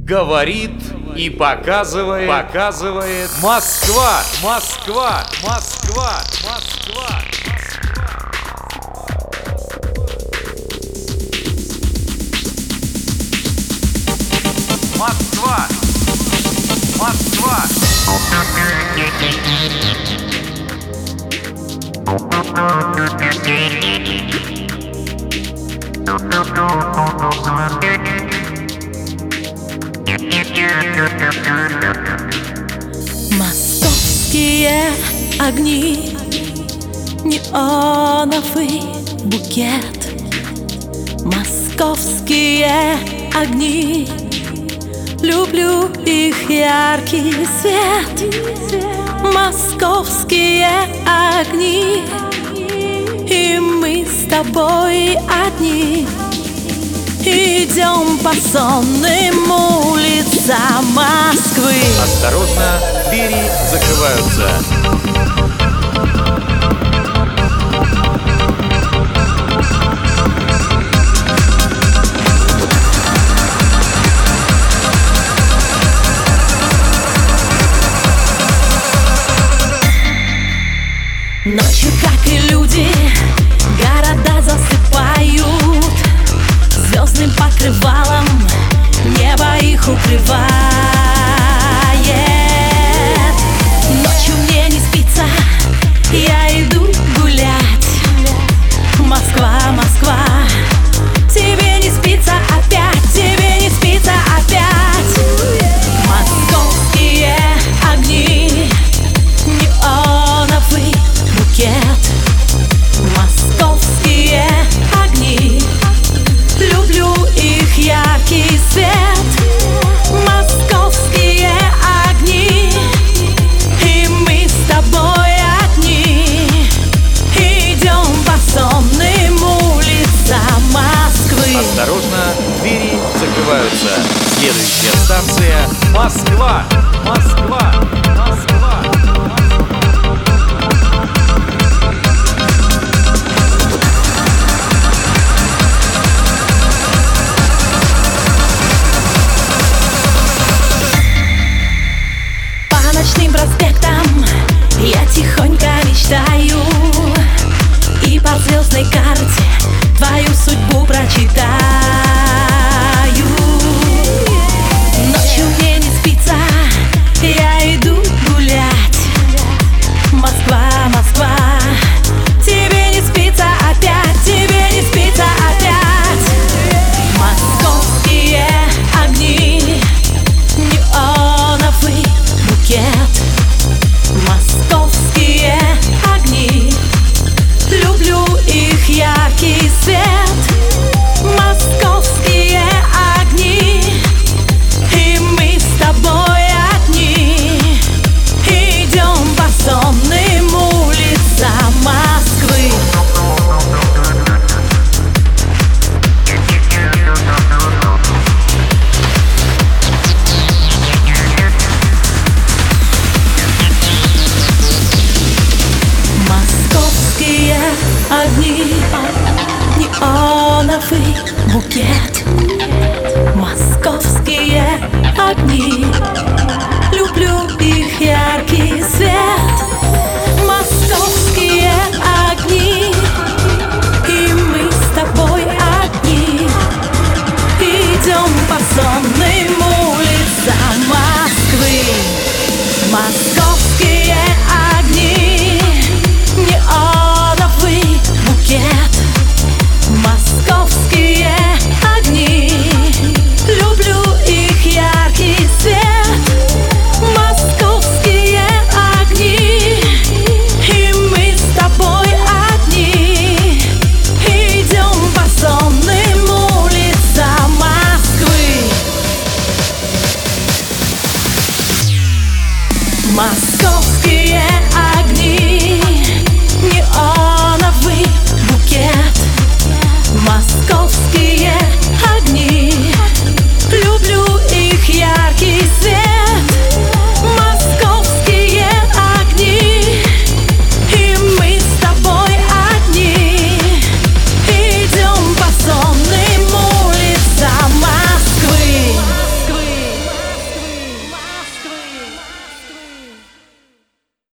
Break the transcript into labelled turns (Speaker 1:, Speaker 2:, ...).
Speaker 1: Говорит и показывает Москва, Москва, Москва, Москва. Москва, Москва.
Speaker 2: Московские огни, неоновый букет. Московские огни, люблю их яркий свет. Московские огни, и мы с тобой одни. Идем по сонным улицам Москвы.
Speaker 1: Осторожно, двери закрываются.
Speaker 2: Ночью, как и люди, города засыпают. Звездным покрывалом небо их укрывает. Ночью мне не спится, я иду гулять. Москва, Москва, тебе не спится опять, тебе не спится опять. Московские огни, неоновый букет. Московские огни, люблю их яркий свет. Московские огни, и мы с тобой одни. Идем по сонным улицам Москвы.
Speaker 1: Осторожно, двери закрываются. Следующая станция Москва, Москва, Москва.